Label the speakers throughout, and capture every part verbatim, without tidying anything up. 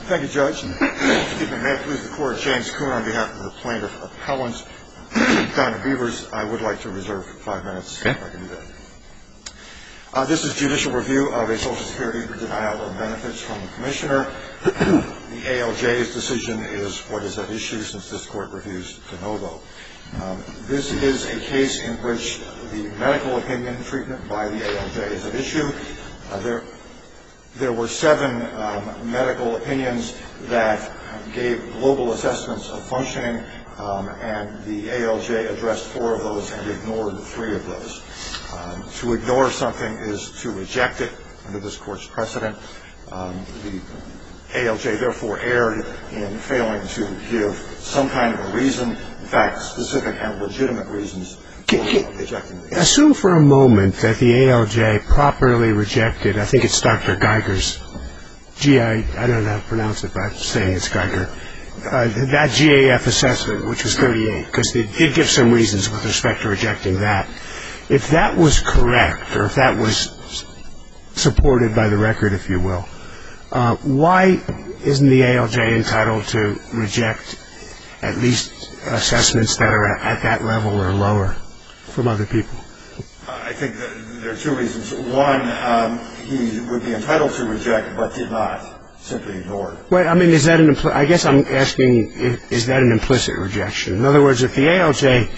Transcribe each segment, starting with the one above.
Speaker 1: Thank you, Judge. Excuse me, may it please the Court, James Kuhn on behalf of the plaintiff appellant, Donna Beavers. I would like to reserve five minutes
Speaker 2: okay.
Speaker 1: if I can do that. Uh, this is judicial review of a Social Security denial of benefits from the Commissioner. The A L J's decision is what is at issue since this Court reviews de novo. Um, this is a case in which the medical opinion treatment by the A L J is at issue. Uh, there, there were seven um, medical opinions that gave global assessments of functioning, um, and the A L J addressed four of those and ignored three of those. Um, to ignore something is to reject it under this Court's precedent. Um, the A L J therefore erred in failing to give some kind of a reason, in fact, specific and legitimate reasons for rejecting it.
Speaker 3: Assume for a moment that the A L J properly rejected, I think it's Doctor Geiger's, G I, I don't know how to pronounce it, but I'm saying it's Geiger, uh, that G A F assessment, which was thirty-eight, because they did give some reasons with respect to rejecting that. If that was correct, or if that was supported by the record, if you will, uh, why isn't the A L J entitled to reject at least assessments that are at that level or lower from other people?
Speaker 1: I think that there are two reasons. One, um, he would be entitled to reject, but did not, simply ignored.
Speaker 3: Well, I mean, is that an impl- I guess I'm asking, is, is that an implicit rejection? In other words, if the A L J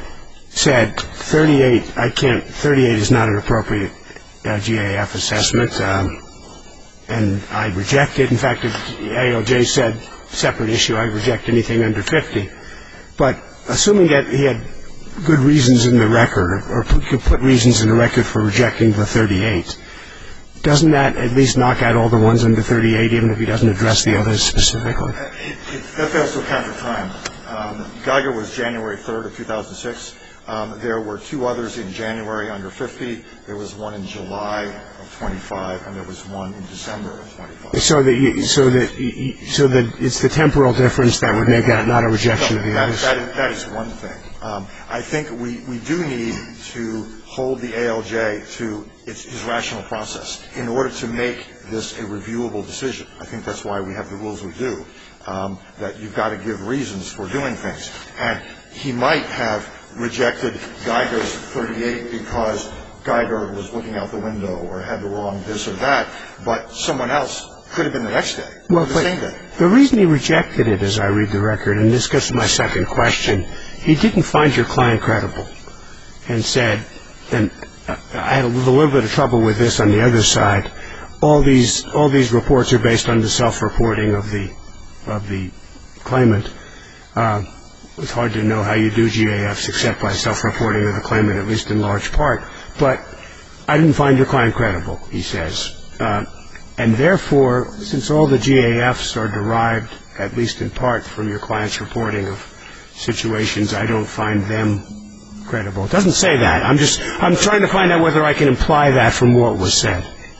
Speaker 3: said thirty-eight, I can't, thirty-eight is not an appropriate uh, G A F assessment, um, and I reject it. In fact, the A L J said, separate issue, I reject anything under fifty. But assuming that he had good reasons in the record, or could put reasons in the record for rejecting the thirty-eight, doesn't that at least knock out all the ones under thirty-eight, even if he doesn't address the others specifically?
Speaker 1: It, it, that fails to account for time. Um, Geiger was January third of two thousand six. Um, there were two others in January under fifty. There was one in July of twenty-five, and there was one in December of twenty-five.
Speaker 3: So that, you, so that, you, so that it's the temporal difference that would make that not a rejection
Speaker 1: no,
Speaker 3: of the
Speaker 1: that,
Speaker 3: others.
Speaker 1: That is, that is one thing. Um, I think we, we do need to hold the A L J to its, his rational process in order to make this a reviewable decision. I think that's why we have the rules we do, um, that you've got to give reasons for doing things. And he might have rejected Geiger's thirty-eight because Geiger was looking out the window or had the wrong this or that, but someone else could have been the next day,
Speaker 3: well,
Speaker 1: or the
Speaker 3: but
Speaker 1: same day.
Speaker 3: The reason he rejected it, as I read the record, and this gets to my second question, he didn't find your client credible and said, and I had a little bit of trouble with this on the other side, all these all these reports are based on the self-reporting of the of the claimant. Uh, It's hard to know how you do G A Fs except by self-reporting of the claimant, at least in large part. But I didn't find your client credible, he says. Uh, and therefore, since all the G A Fs are derived, at least in part, from your client's reporting of situations, I don't find them credible. It doesn't say that. I'm just I'm trying to find out whether I can imply that from what was said.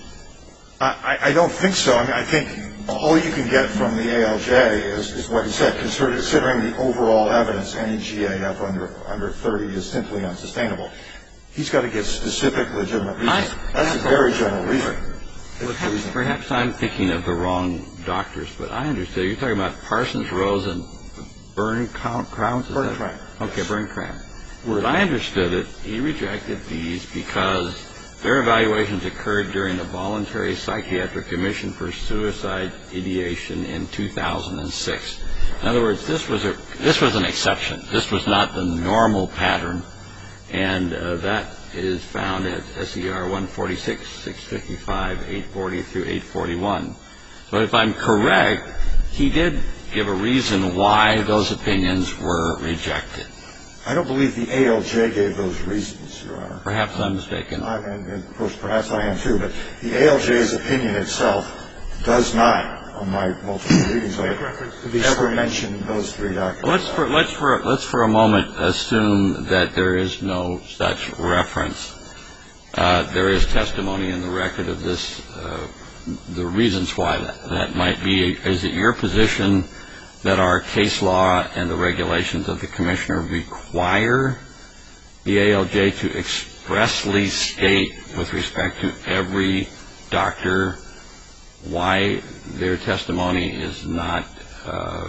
Speaker 1: I, I don't think so. I mean, I think all you can get from the A L J is, is what he said. Considering the overall evidence, any G A F under under thirty is simply unsustainable. He's got to give specific, legitimate reasons. I, That's a very general reason.
Speaker 2: Perhaps, perhaps I'm thinking of the wrong doctors, but I understand. You're talking about Parsons, Rose, and Byrne-Crouch?
Speaker 1: Byrne-Crouch.
Speaker 2: Okay, Byrne-Crouch. As I understood it, he rejected these because their evaluations occurred during the Voluntary Psychiatric Commission for Suicide Ideation in two thousand six. In other words, this was a this was an exception. This was not the normal pattern, and uh, that is found at S E R one forty-six, six fifty-five, eight forty through eight forty-one. So if I'm correct, he did give a reason why those opinions were rejected.
Speaker 1: I don't believe the A L J gave those reasons, Your Honor.
Speaker 2: Perhaps I'm mistaken.
Speaker 1: I mean, and of course, perhaps I am too, but the A L J's opinion itself does not, on my multiple readings, ever mention those three documents.
Speaker 2: Let's for, let's, for, let's for a moment assume that there is no such reference. Uh, there is testimony in the record of this, uh, the reasons why that, that might be. Is it your position that our case law and the regulations of the Commissioner require the A L J to expressly state with respect to every doctor why their testimony is not uh,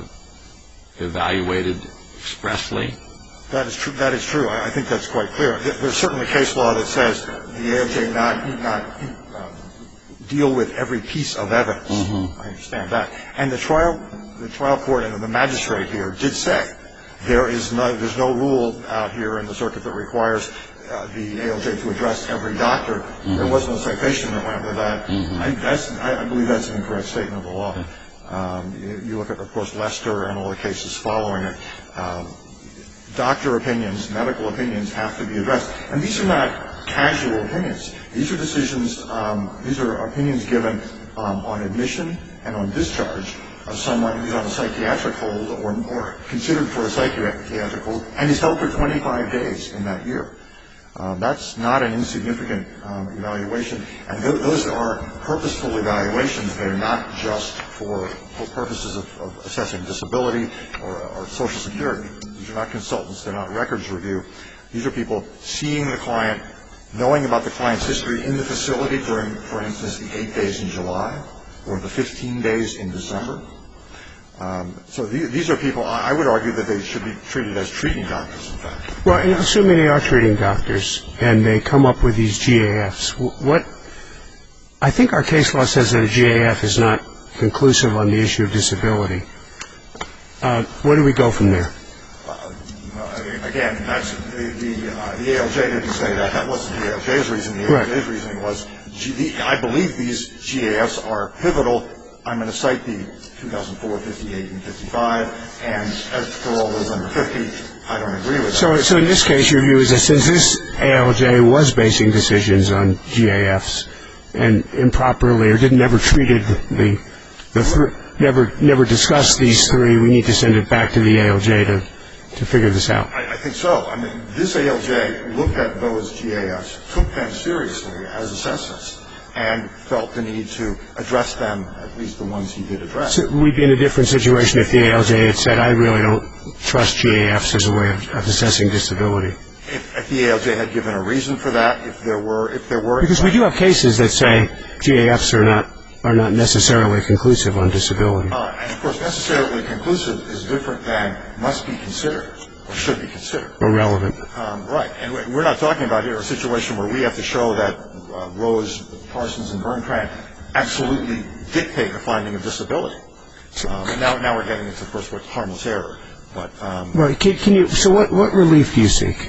Speaker 2: evaluated expressly?
Speaker 1: That is true. That is true. I think that's quite clear. There's certainly case law that says the A L J not need not uh, deal with every piece of evidence. Mm-hmm. I understand that. And the trial, the trial court and the magistrate here did say there is no there's no rule out here in the circuit that requires uh, the A L J to address every doctor. Mm-hmm. There was no citation that went with that. Mm-hmm. I, that's, I, I believe that's an incorrect statement of the law. Okay. Um, you, you look at, of course, Lester and all the cases following it. Um, Doctor opinions, medical opinions have to be addressed. And these are not casual opinions. These are decisions, um, these are opinions given um, on admission and on discharge of someone who's on a psychiatric hold or, or considered for a psychiatric hold and is held for twenty-five days in that year. Um, that's not an insignificant um, evaluation. And th- those are purposeful evaluations. They're not just for, for purposes of, of assessing disability or, or Social Security. These are not consultants. They're not records review. These are people seeing the client, knowing about the client's history in the facility during, for instance, the eight days in July or the fifteen days in December. Um, so th- these are people, I would argue that they should be treated as treating doctors, in fact.
Speaker 3: Well, assuming they are treating doctors and they come up with these G A Fs, what I think our case law says that a G A F is not conclusive on the issue of disability. Uh, where do we go from there?
Speaker 1: Uh, again, that's the, the, uh, the A L J didn't say that. That wasn't the A L J's reason. The A L J's right. reasoning was, G- the, I believe these G A Fs are pivotal. I'm going to cite the two thousand four, fifty-eight, and fifty-five, and as for all those under fifty, I don't agree with that.
Speaker 3: So, so in this case, your view is that since this A L J was basing decisions on G A Fs and improperly or didn't never treated the the th- never never discussed these three, we need to send it back to the A L J to to figure this out.
Speaker 1: I, I think so. I mean, this A L J looked at those G A Fs, took them seriously as assessments, and felt the need to address them, at least the ones he did address.
Speaker 3: So we'd be in a different situation if the A L J had said, I really don't trust G A Fs as a way of, of assessing disability.
Speaker 1: If, if the A L J had given a reason for that, if there were, if there were...
Speaker 3: Because we do have cases that say G A Fs are not are not necessarily conclusive on disability.
Speaker 1: Uh, and, of course, necessarily conclusive is different than must be considered or should be considered.
Speaker 3: Or relevant.
Speaker 1: Um, right. And we're not talking about here a situation where we have to show that uh, Rose, Parsons, and Berntrandt absolutely dictate a finding of disability. Um, and now, now we're getting into, of course, what's harmless error. But um,
Speaker 3: right. Can, can you? So, what, what relief do you seek?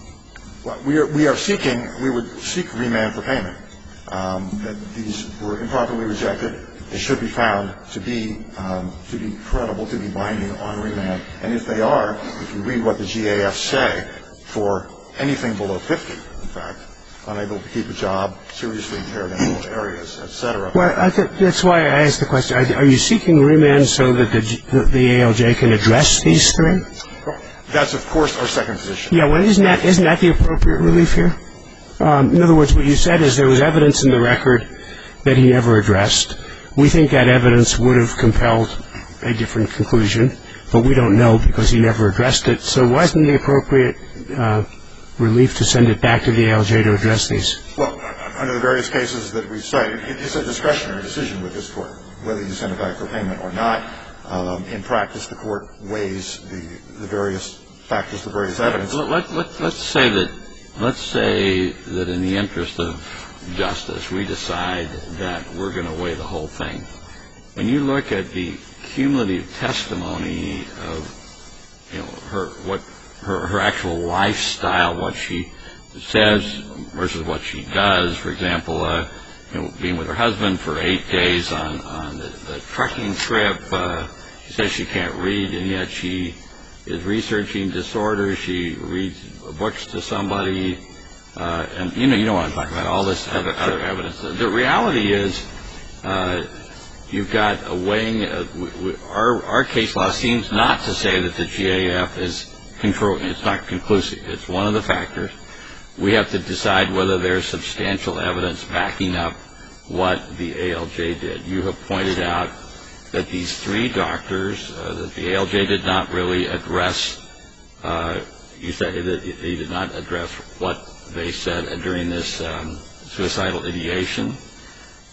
Speaker 1: Well, we are we are seeking. We would seek remand for payment. Um, that these were improperly rejected. They should be found to be um, to be credible, to be binding on remand. And if they are, if you read what the G A Fs say, for anything below fifty, in fact, unable to keep a job, seriously impaired in all areas, et cetera.
Speaker 3: Well, I th- that's why I asked the question. Are you seeking remand so that the, the, the A L J can address these three?
Speaker 1: That's, of course, our second position.
Speaker 3: Yeah, well, isn't that, isn't that the appropriate relief here? Um, in other words, what you said is there was evidence in the record that he never addressed. We think that evidence would have compelled a different conclusion, but we don't know because he never addressed it. So wasn't the appropriate uh, relief to send it back to the A L J to address these?
Speaker 1: Well, under the various cases that we've cited, it's a discretionary decision with this court, whether you send it back for payment or not. Um, in practice, the court weighs the, the various factors, the various evidence.
Speaker 2: Let, let, let's say that let's say that in the interest of justice, we decide that we're going to weigh the whole thing. When you look at the cumulative testimony of, you know, her what her, her actual lifestyle, what she says versus what she does, for example, uh, you know, being with her husband for eight days on on the, the trucking trip. Uh, she says she can't read, and yet she is researching disorders. She reads books to somebody, uh, and you know, you know what I'm talking about. All this other, other evidence. The reality is, uh, you've got a weighing. Uh, we, we, our our case law seems not to say that the G A F is control. It's not conclusive. It's one of the factors. We have to decide whether there's substantial evidence backing up what the A L J did. You have pointed out that these three doctors, uh, that the A L J did not really address, uh, you said that they did not address what they said during this um, suicidal ideation.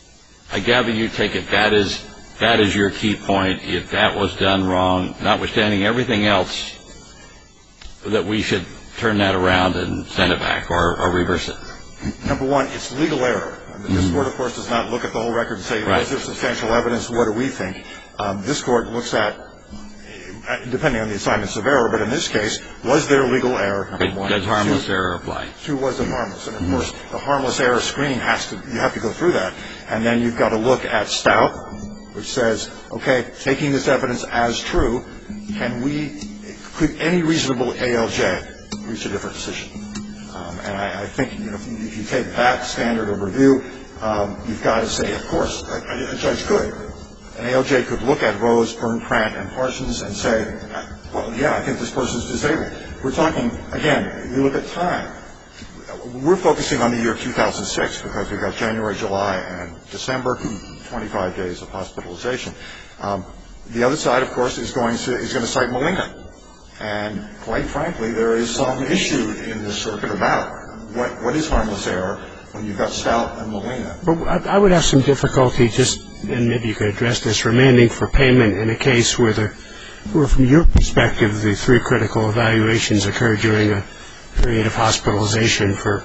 Speaker 2: I gather you take it that is that is your key point. If that was done wrong, notwithstanding everything else, that we should turn that around and send it back or, or reverse it.
Speaker 1: Number one, it's legal error. This court, of course, does not look at the whole record and say,
Speaker 2: right.
Speaker 1: is there substantial evidence? What do we think? Um, this court looks at, depending on the assignments of error, but in this case, was there legal error? Number one.
Speaker 2: Does harmless error apply?
Speaker 1: Two, was it harmless? And, of mm-hmm. course, the harmless error screening has to, you have to go through that. And then you've got to look at Stout, which says, okay, taking this evidence as true, can we, could any reasonable A L J reach a different decision? Um, and I, I think, you know, if you, if you take that standard of review, um, you've got to say, of course, a, a judge could. An A L J could look at Rose, Byrne, Pratt, and Parsons and say, well, yeah, I think this person's disabled. We're talking, again, you look at time. We're focusing on the year two thousand six because we've got January, July, and December, twenty-five days of hospitalization. Um, the other side, of course, is going to is going to cite Molina. And quite frankly, there is some issue in this circuit about what, what is harmless error when you've got Stout and Molina.
Speaker 3: But I would have some difficulty just, and maybe you could address this, remanding for payment in a case where, the, where from your perspective, the three critical evaluations occurred during a period of hospitalization for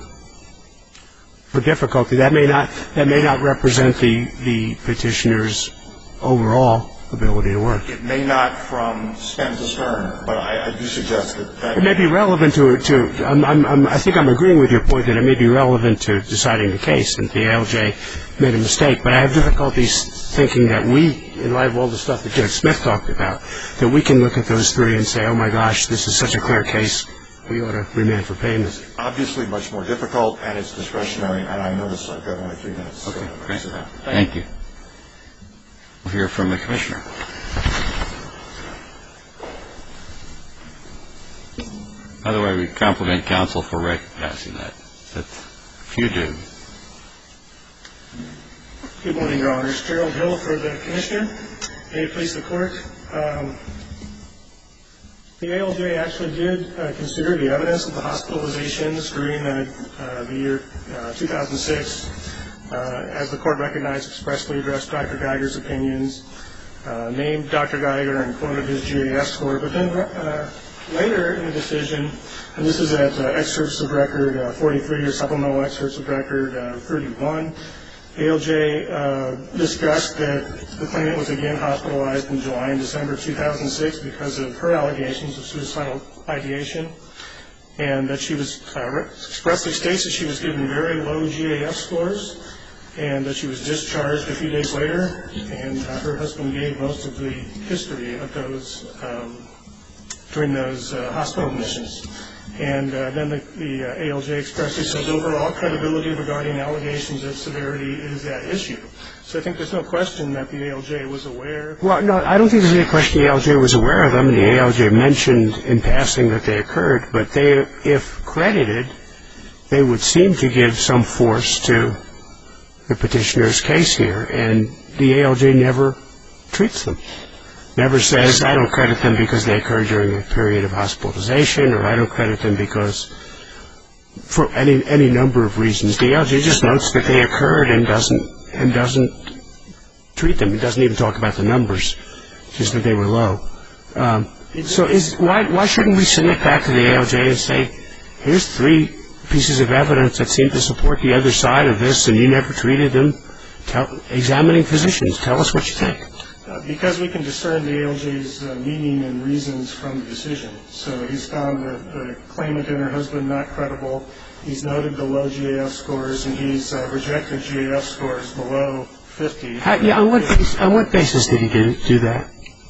Speaker 3: for difficulty. That may not that may not represent the, the petitioner's overall ability to work.
Speaker 1: It may not from stem to stern, but I, I do suggest that, that
Speaker 3: it may be relevant to to. I'm, I'm, I'm, I think I'm agreeing with your point that it may be relevant to deciding the case, and the A L J made a mistake. But I have difficulties thinking that we, in light of all the stuff that Judge Smith talked about, that we can look at those three and say, oh my gosh, this is such a clear case, we ought to remand for payment.
Speaker 1: It's obviously much more difficult, and it's discretionary. And I notice I've got only three minutes.
Speaker 2: Okay,
Speaker 1: so
Speaker 2: great.
Speaker 1: Thank,
Speaker 2: Thank you. We'll hear from the Commissioner. By the way, we compliment counsel for recognizing that. That few do.
Speaker 4: Good morning, Your Honors. Gerald Hill for the Commissioner. May it please the Court. Um, the A L J actually did uh, consider the evidence of the hospitalizations during uh, uh, the year uh, two thousand six. Uh, as the Court recognized, expressly addressed Doctor Geiger's opinions, uh, named Doctor Geiger and quoted his G A S score, but then uh, later in the decision, and this is at uh, excerpts of record uh, forty-three or supplemental excerpts of record uh, thirty-one, A L J uh, discussed that the claimant was again hospitalized in July and December two thousand six because of her allegations of suicidal ideation, and that she was uh, expressly states that she was given very low G A F scores, and that she was discharged a few days later, and uh, her husband gave most of the history of those um, during those uh, hospital admissions. And uh, then the, the uh, A L J expressly says overall credibility regarding allegations of severity is at issue. So I think there's no question that the A L J was aware.
Speaker 3: Well, no, I don't think there's any question the A L J was aware of them. And the A L J mentioned in passing that they occurred, but they, if credited, they would seem to give some force to the petitioner's case here, and the A L J never treats them. Never says, I don't credit them because they occurred during a period of hospitalization, or I don't credit them because, for any any number of reasons. The A L J just notes that they occurred and doesn't and doesn't treat them. It doesn't even talk about the numbers, just that they were low. Um, so is why why shouldn't we send it back to the A L J and say, here's three pieces of evidence that seem to support the other side of this, and you never treated them? Tell, examining physicians, tell us what you think.
Speaker 4: Uh, because we can discern the A L J's uh, meaning and reasons from the decision. So he's found the, the claimant and her husband not credible. He's noted the low G A F scores, and he's uh, rejected G A F scores below fifty.
Speaker 3: How, yeah, on what, basis, on what basis did he do, do that?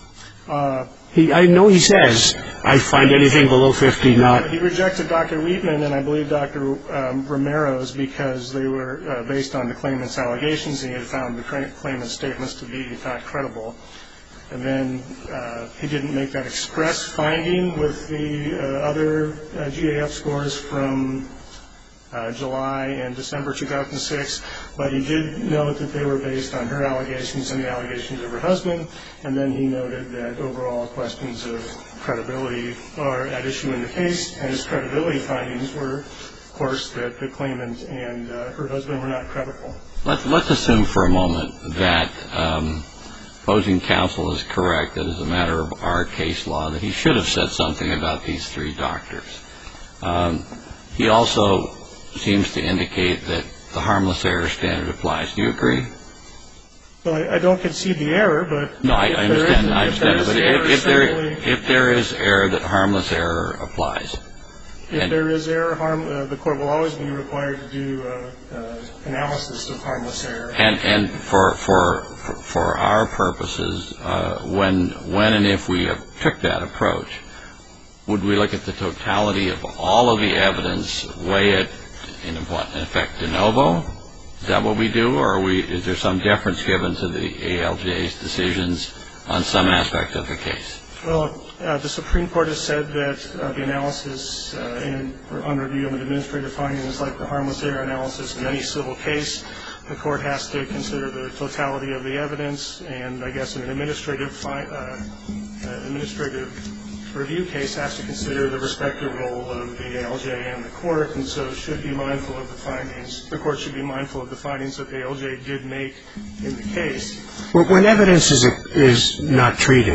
Speaker 4: Uh,
Speaker 3: he, I know he says, I find anything below fifty not...
Speaker 4: He rejected Doctor Wheatman and I believe Doctor Um, Romero's because they were uh, based on the claimant's allegations, and he had found the claimant's statements to be not credible. And then uh, he didn't make that express finding with the uh, other uh, G A F scores from uh, July and December two thousand six, but he did note that they were based on her allegations and the allegations of her husband, and then he noted that overall questions of credibility are at issue in the case, and his credibility findings were course, that the claimant and uh, her husband were not credible.
Speaker 2: Let's, let's assume for a moment that um, opposing counsel is correct, that as a matter of our case law, that he should have said something about these three doctors. Um, he also seems to indicate that the harmless error standard applies. Do you agree?
Speaker 4: Well, I, I don't concede the error, but...
Speaker 2: No, I, I understand. I understand. But if, if, there,
Speaker 4: certainly,
Speaker 2: if there is error, that harmless error applies.
Speaker 4: If
Speaker 2: and,
Speaker 4: there is error, harm, uh, the court will always be required to do uh, uh, analysis of harmless error.
Speaker 2: And, and for, for, for, for our purposes, uh, when, when and if we took that approach, would we look at the totality of all of the evidence, weigh it in, what, in effect, de novo? Is that what we do, or are we, is there some deference given to the A L J's decisions on some aspect of the case?
Speaker 4: Well, uh, the Supreme Court has said that uh, the analysis uh, in, on review of an administrative finding is like the harmless error analysis in any civil case. The court has to consider the totality of the evidence, and I guess in an administrative fi- uh, uh, administrative review case has to consider the respective role of the A L J and the court, and so should be mindful of the findings. The court should be mindful of the findings that the A L J did make in the case.
Speaker 3: Well, when evidence is is not treated,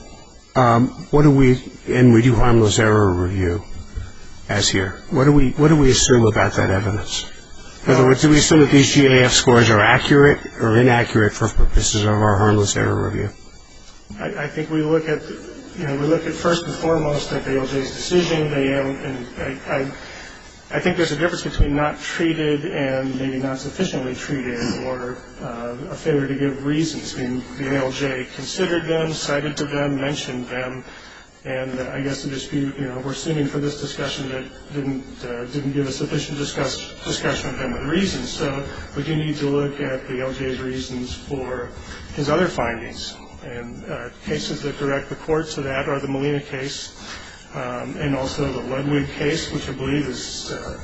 Speaker 3: um, what do we, and we do harmless error review, as here, what do we what do we assume about that evidence? In other words, do we assume that these G A F scores are accurate or inaccurate for purposes of our harmless error review?
Speaker 4: I, I think we look at, you know, we look at first and foremost at the A L J's decision. They, and I, I, I think there's a difference between not treated and maybe not sufficiently treated, or uh, a failure to give reasons. I mean, the A L J considered them, cited to them, mentioned them, and uh, I guess the dispute, you know, we're assuming for this discussion that didn't uh, didn't give a sufficient discuss, discussion of them with reasons. So we do need to look at the A L J's reasons for his other findings. And uh, cases that direct the court to that are the Molina case um, and also the Ludwig case, which I believe is uh,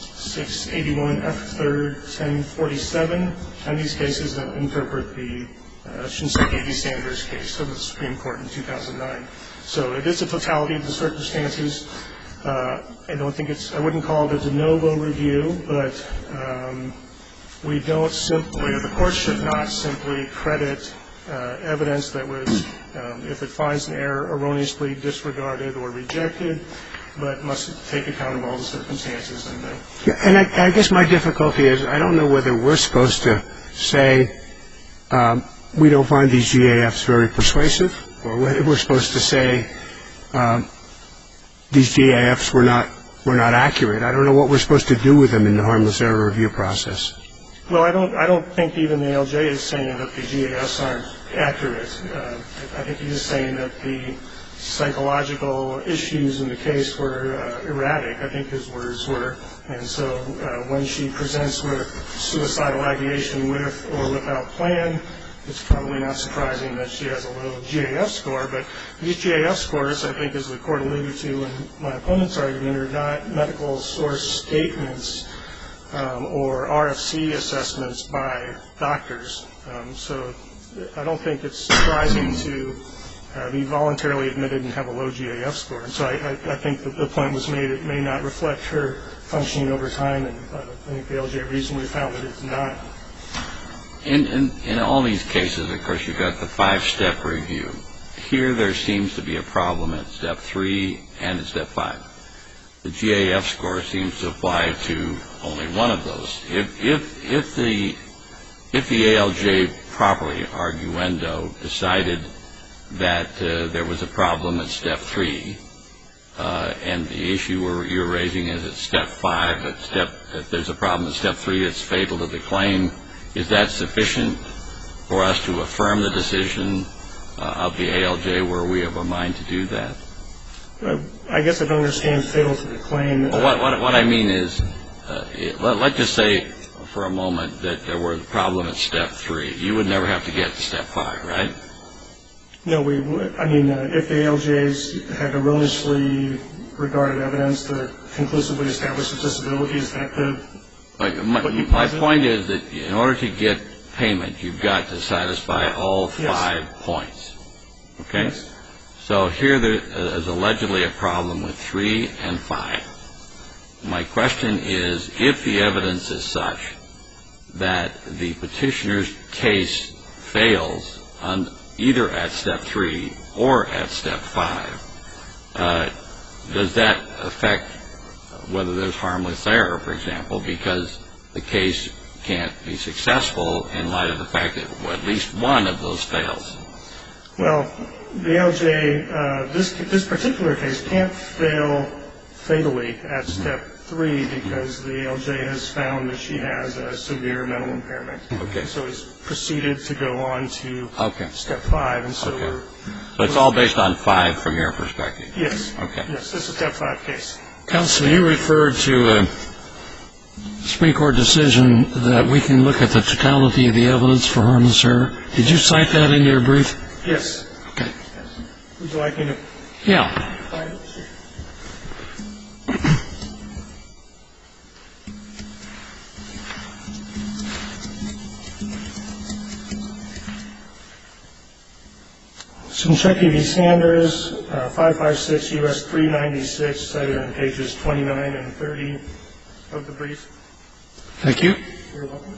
Speaker 4: six eighty-one F third ten forty-seven. And these cases that interpret the uh, Shinseki v. Sanders case of the Supreme Court in two thousand nine. So it is a totality of the circumstances. Uh, I don't think it's, I wouldn't call it a de novo review, but um, we don't simply, or the court should not simply credit Uh, evidence that was, um, if it finds an error, erroneously disregarded or rejected, but must take account of all the circumstances. And, the
Speaker 3: yeah, and I, I guess my difficulty is I don't know whether we're supposed to say um, we don't find these G A Fs very persuasive, or whether we're supposed to say um, these G A Fs were not were not accurate. I don't know what we're supposed to do with them in the harmless error review process.
Speaker 4: Well, I don't. I don't think even the A L J is saying that the G A Fs aren't accurate. Uh, I think he's saying that the psychological issues in the case were uh, erratic. I think his words were. And so, uh, when she presents with suicidal ideation with or without plan, it's probably not surprising that she has a low G A F score. But these G A F scores, I think, as the court alluded to in my opponent's argument, are not medical source statements. Um, or R F C assessments by doctors. Um, so I don't think it's surprising to uh, be voluntarily admitted and have a low G A F score. And so I, I, I think the, the point was made it may not reflect her functioning over time, and uh, I think the A L J reasonably found that it's not.
Speaker 2: In, in, in all these cases, of course, you've got the five-step review. Here there seems to be a problem at step three and at step five. The G A F score seems to apply to only one of those. If if if the if the A L J properly, arguendo, decided that uh, there was a problem at step three, uh, and the issue we're, you're raising is at step five, but step if there's a problem at step three that's fatal to the claim, is that sufficient for us to affirm the decision uh, of the A L J where we have a mind to do that?
Speaker 4: I guess I don't understand fatal to the claim.
Speaker 2: Well, what, what, what I mean is, uh, it, let, let's just say for a moment that there were a problem at step three. You would never have to get to step five, right?
Speaker 4: No, we would. I mean, uh, if the A L Js had erroneously regarded evidence that conclusively established a disability, is that the...
Speaker 2: Like, my, my point is that in order to get payment, you've got to satisfy all five yes. points. Okay?
Speaker 4: Yes.
Speaker 2: So here there is allegedly a problem with three and five. my question is, if the evidence is such that the petitioner's case fails on either at step three or at step five, uh, does that affect whether there's harmless error, for example, because the case can't be successful in light of the fact that at least one of those fails?
Speaker 4: Well, the A L J, uh, this this particular case can't fail fatally at step three because the A L J has found that she has a severe mental impairment.
Speaker 2: Okay.
Speaker 4: So he's proceeded to go on to
Speaker 2: okay.
Speaker 4: step five, and so
Speaker 2: okay.
Speaker 4: we're.
Speaker 2: So it's all based on five from your perspective.
Speaker 4: Yes.
Speaker 2: Okay.
Speaker 4: Yes, this is a step five case.
Speaker 5: Counsel, you referred to a Supreme Court decision that we can look at the totality of the evidence for harmless error. Did you cite that in your brief?
Speaker 4: Yes.
Speaker 5: Okay.
Speaker 4: Yes. Would you like me to?
Speaker 5: Yeah.
Speaker 4: Find it? Sure. Sincheki v. Sanders, uh, five five six U S three ninety-six, cited on pages twenty-nine and thirty of the brief.
Speaker 5: Thank you.
Speaker 4: You're welcome.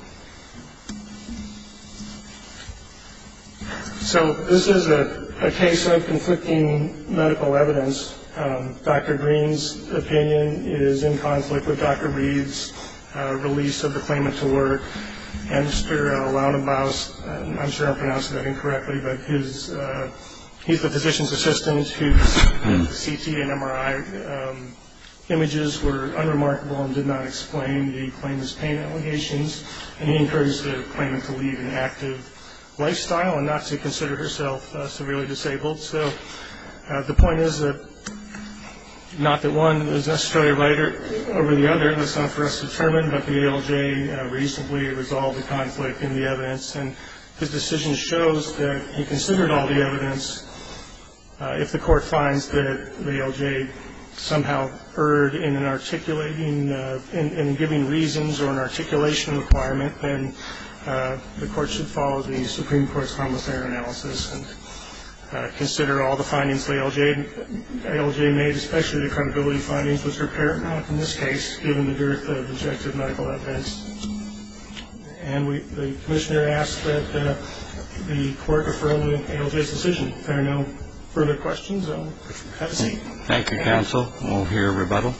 Speaker 4: So this is a, a case of conflicting medical evidence. Um, Doctor Green's opinion is in conflict with Doctor Reed's uh, release of the claimant to work. And Mister Uh, Launebaus, uh, I'm sure I'm pronouncing that incorrectly, but his uh, he's the physician's assistant whose C T and M R I um, images were unremarkable and did not explain the claimant's pain allegations. And he encouraged the claimant to lead an active lifestyle and not to consider herself uh, severely disabled. So uh, the point is that not that one is necessarily right over the other, that's not for us to determine, but the A L J uh, reasonably resolved the conflict in the evidence, and his decision shows that he considered all the evidence. Uh, if the court finds that the A L J somehow erred in an articulating, uh, in, in giving reasons or an articulation requirement, then uh, the court should follow the Supreme Court's harmless error analysis and Uh, consider all the findings the A L J, A L J made, especially the credibility findings, which are paramount in this case, given the dearth of objective medical evidence. And we, the commissioner asked that uh, the court affirm the A L J's decision. If there are no further questions, I'll have a seat.
Speaker 2: Thank you, counsel. We'll hear a rebuttal.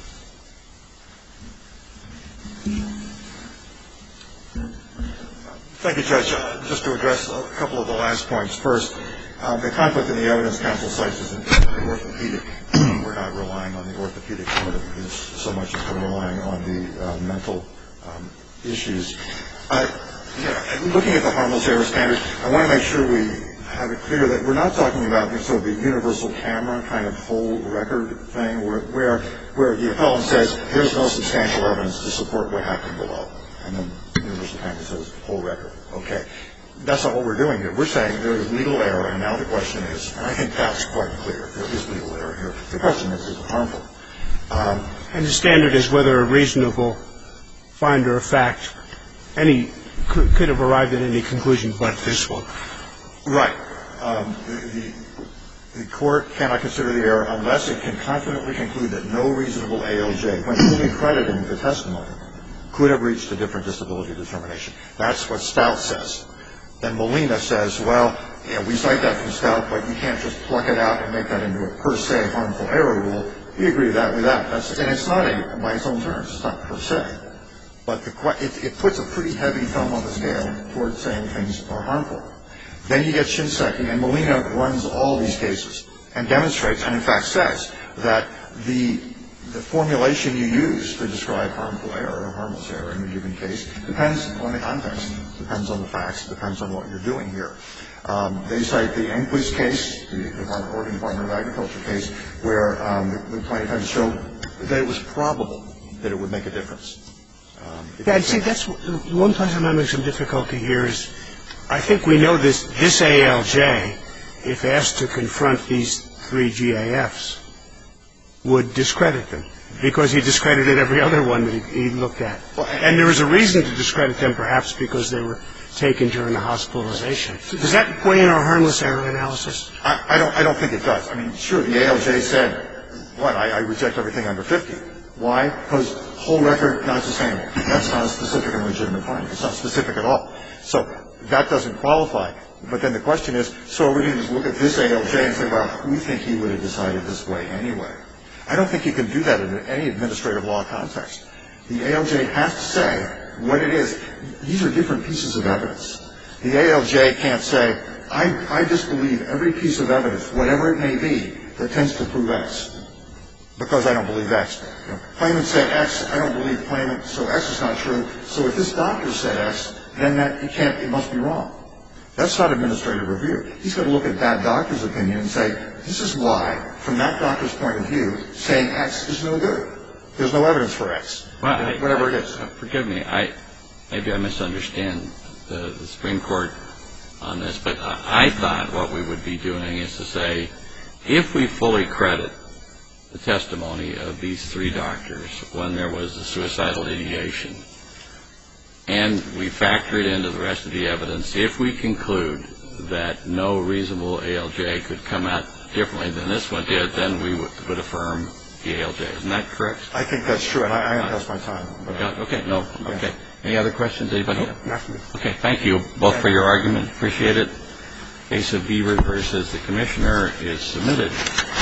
Speaker 1: Thank you, Judge. Uh, just to address a couple of the last points. First, uh, the conflict in the evidence counsel cites is in the orthopedic. We're not relying on the orthopedic part of this so much as we're relying on the uh, mental um, issues. Uh, yeah, looking at the harmless error standard, I want to make sure we have it clear that we're not talking about sort of the universal camera kind of whole record thing where, where, where the appellant says there's no substantial evidence to support what happened below. And then universal camera says whole record. Okay. That's not what we're doing here. We're saying there is legal error, and now the question is, and I think that's quite clear, there is legal error here. The question is, is it harmful? Um,
Speaker 3: and the standard is whether a reasonable finder of fact any could, could have arrived at any conclusion but this one.
Speaker 1: Right. Um, the, the, the court cannot consider the error unless it can confidently conclude that no reasonable A L J, when fully crediting the testimony, could have reached a different disability determination. That's what Stout says. Then Molina says, well, yeah, we cite that from Stout, but you can't just pluck it out and make that into a per se harmful error rule. We agree with that with that. That's, and it's not a, by its own terms, it's not per se. But the, it, it puts a pretty heavy thumb on the scale towards saying things are harmful. Then you get Shinseki, and Molina runs all these cases and demonstrates, and in fact says, that the the formulation you use to describe harmful error or harmless error in a given case depends on the context, depends on the facts, depends on what you're doing here. Um, they cite the Enquist case, the Department, Oregon Department of Agriculture case, where um, the, the plaintiff had to show that it was probable that it would make a difference. Um,
Speaker 3: yeah, and see, that's one place I'm having some difficulty here is I think we know this, this A L J, if asked to confront these three G A Fs, would discredit them because he discredited every other one that he, he looked at. And there was a reason to discredit them, perhaps because they were taken during the hospitalization. Does that weigh in our harmless error analysis?
Speaker 1: I, I don't I don't think it does. I mean, sure, the A L J said, what, I, I reject everything under fifty. Why? Because whole record not sustainable. That's not a specific and legitimate finding. It's not specific at all. So that doesn't qualify. But then the question is, so are we going to just look at this A L J and say, well, we think he would have decided this way anyway? I don't think you can do that in any administrative law context. The A L J has to say what it is. These are different pieces of evidence. The A L J can't say, I, I disbelieve every piece of evidence, whatever it may be, that tends to prove X, because I don't believe X. You know, claimant said X, I don't believe claimant, so X is not true. So if this doctor said X, then that it can't, it must be wrong. That's not administrative review. He's got to look at that doctor's opinion and say, this is why, from that doctor's point of view, saying X is no good. There's no evidence for X,
Speaker 2: well, I,
Speaker 1: whatever
Speaker 2: I,
Speaker 1: it is.
Speaker 2: Forgive me. I maybe I misunderstand the, the Supreme Court on this, but I, I thought what we would be doing is to say, if we fully credit the testimony of these three doctors when there was a suicidal ideation, and we factor it into the rest of the evidence, if we conclude that no reasonable A L J could come out differently than this one did, then we would, would affirm the A L J. Isn't that correct?
Speaker 1: I think that's true, and I, I have my time. But,
Speaker 2: okay, no, okay. Any other questions? Anybody?
Speaker 3: No, nothing.
Speaker 2: Okay, thank you both for your argument. Appreciate it. Case of Beaver versus the Commissioner is submitted.